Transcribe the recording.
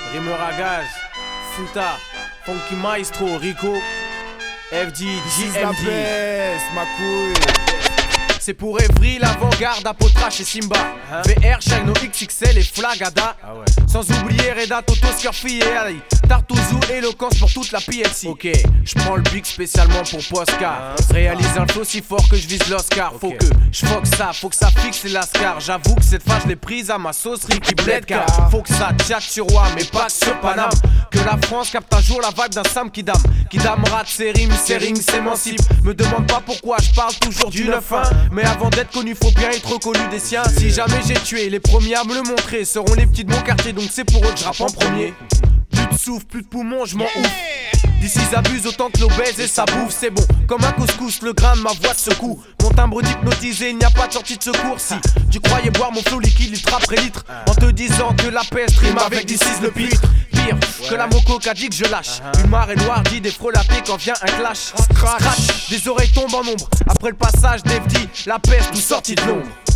Rimeur à gaz, Futa, Funky Maestro, Rico, FD, GMD. Ma couille. C'est pour Evry, l'avant-garde, Apotrache et Simba. VR, Shino XXL et Flagada. Sans oublier Reda, Toto, Scurfy et Ali. Tartouzou, éloquence pour toute la PLC. Ok, je prends le big spécialement pour Posca. Réalise un flow si fort que je vise l'Oscar. Faut que je faut que ça fixe les lascars. J'avoue que cette fois je l'ai prise à ma sauce Ricky Bledka. Faut que ça tchatche sur Roi, mais pas que sur Paname. Que la France capte un jour la vibe d'un Sam Kidam. Kidam rate ses rimes, ses rings s'émancipe. Me demande pas pourquoi je parle toujours du 9-1. Mais avant d'être connu, faut bien être reconnu des siens. Si jamais j'ai tué, les premiers à me le montrer seront les petits de mon quartier, donc c'est pour eux que je rappe en premier. Plus de souffle, plus de poumons, je m'en ouf. D'ici j'abuse autant que l'obèse et ça bouffe, c'est bon. Comme un couscous, le grain de ma voix se secoue. Mon timbre d'hypnotisé, il n'y a pas de sortie de secours. Si tu croyais boire mon flow liquide litre après litre, en te disant que la peste rime avec D6 le pitre. Pire que la moco qu'a dit que je lâche. Une marée noire dit des frelatés quand vient un clash. Scratch, des oreilles tombent en ombre. Après le passage d'FD, la peste nous sortit de l'ombre.